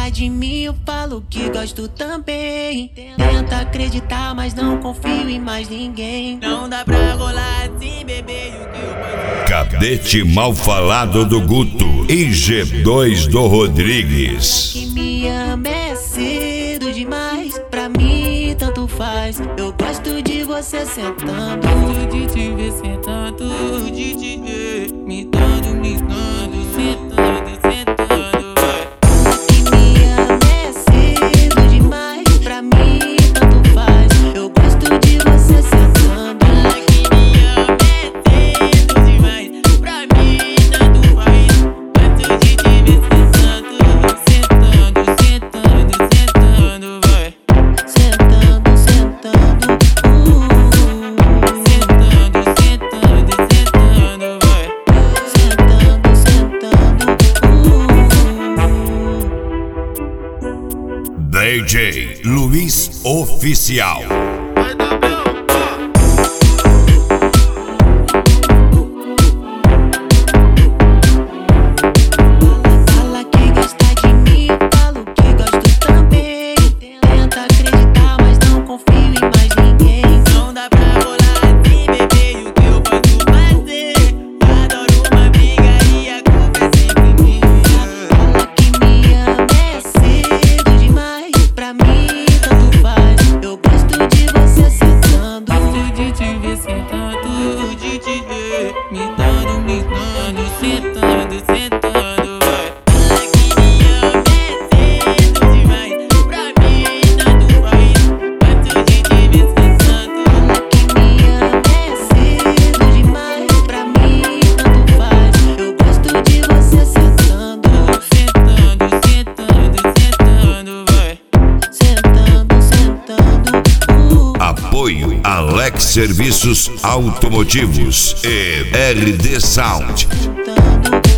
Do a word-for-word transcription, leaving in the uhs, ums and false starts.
gostar de mim, eu falo que gosto também. Tenta acreditar, mas não confio em mais ninguém. Não dá pra rolar assim, bebê, o que eu posso... Cadete mal falado do Guto e G dois do Rodrigues. Que me ama é cedo demais, pra mim tanto faz. Eu gosto de você sentando, Gosto de te ver sentado, de te ver me dando, me dando, sentando, sentando, vai. que me ama é cedo demais, pra mim tanto faz. Eu gosto de você sentando, Ela que me ama é cedo demais, pra mim tanto faz. Gosto de te ver sentando, sentando, sentando, sentando, vai. sentando, sentando, uh. Sentando, sentando, sentando, vai. Sentando, sentando, uh. D J Luiz Oficial. Fala que gosta de mim, eu falo que gosto também. Tenta acreditar, mas não confio em mais ninguém. Não dá pra rolar assim, bebê, o que eu posso fazer? Adoro uma briga e a culpa é sempre minha. Fala que me ama é cedo demais, pra mim tanto faz. Eu gosto de você sentando, Gosto de te ver sentado, de te ver me dando, me dando, sentando, sentando, vai. Ela que me ama é cedo demais, pra mim tanto faz. Gosto de te ver sentando, que me ama é cedo demais, pra mim tanto faz. Eu gosto de você sentando, sentando, sentando, sentando, vai. sentando, sentando, uh. Apoio Alex Serviços Automotivos e R D Sound. Sentando,